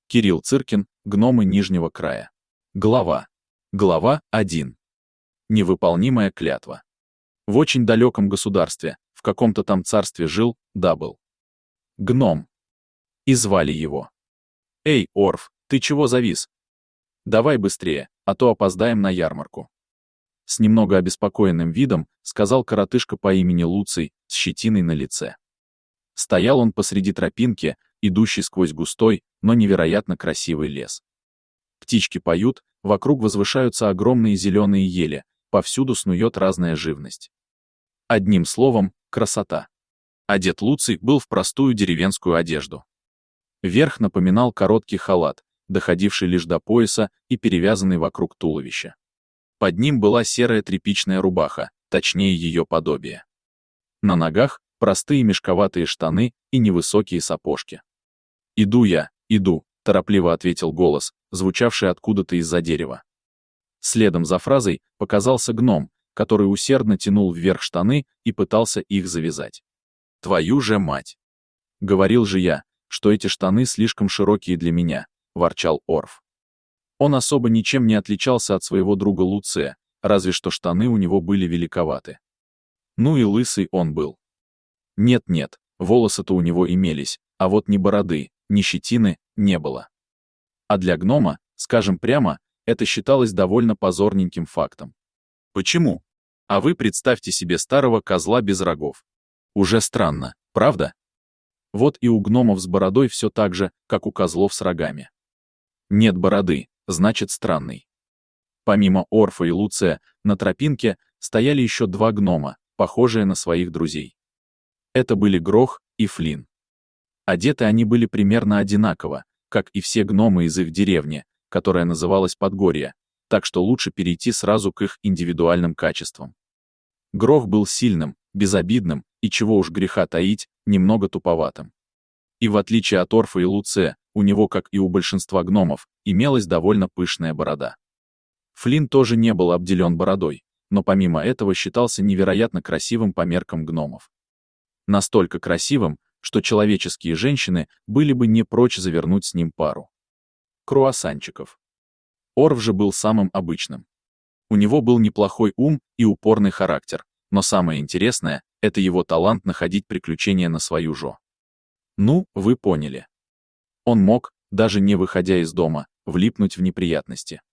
Кирилл Циркин, гномы Нижнего края. Глава 1. Невыполнимая клятва. В очень далеком государстве, в каком-то там царстве жил, был гном. И звали его. «Эй, Орф, ты чего завис? Давай быстрее, а то опоздаем на ярмарку». С немного обеспокоенным видом сказал коротышка по имени Луций с щетиной на лице. Стоял он посреди тропинки, идущей сквозь густой, но невероятно красивый лес. Птички поют, вокруг возвышаются огромные зеленые ели, повсюду снует разная живность. Одним словом, красота. Одет Луций был в простую деревенскую одежду. Верх напоминал короткий халат, доходивший лишь до пояса и перевязанный вокруг туловища. Под ним была серая тряпичная рубаха, точнее ее подобие. На ногах простые мешковатые штаны и невысокие сапожки. «Иду я, иду», — торопливо ответил голос, звучавший откуда-то из-за дерева. Следом за фразой показался гном, который усердно тянул вверх штаны и пытался их завязать. «Твою же мать! Говорил же я, что эти штаны слишком широкие для меня», — ворчал Орф. Он особо ничем не отличался от своего друга Луция, разве что штаны у него были великоваты. Ну и лысый он был. Нет-нет, волосы-то у него имелись, а вот ни бороды, ни щетины не было. А для гнома, скажем прямо, это считалось довольно позорненьким фактом. Почему? А вы представьте себе старого козла без рогов. Уже странно, правда? Вот и у гномов с бородой все так же, как у козлов с рогами. Нет бороды, значит странный. Помимо Орфа и Луция, на тропинке стояли еще два гнома, похожие на своих друзей. Это были Грох и Флин. Одеты они были примерно одинаково, как и все гномы из их деревни, которая называлась Подгорье, так что лучше перейти сразу к их индивидуальным качествам. Грох был сильным, безобидным и, чего уж греха таить, немного туповатым. И в отличие от Орфа и Луция, у него, как и у большинства гномов, имелась довольно пышная борода. Флин тоже не был обделен бородой, но помимо этого считался невероятно красивым по меркам гномов. Настолько красивым, что человеческие женщины были бы не прочь завернуть с ним пару круассанчиков. Орф же был самым обычным. У него был неплохой ум и упорный характер, но самое интересное — это его талант находить приключения на свою жо. Ну, вы поняли. Он мог, даже не выходя из дома, влипнуть в неприятности.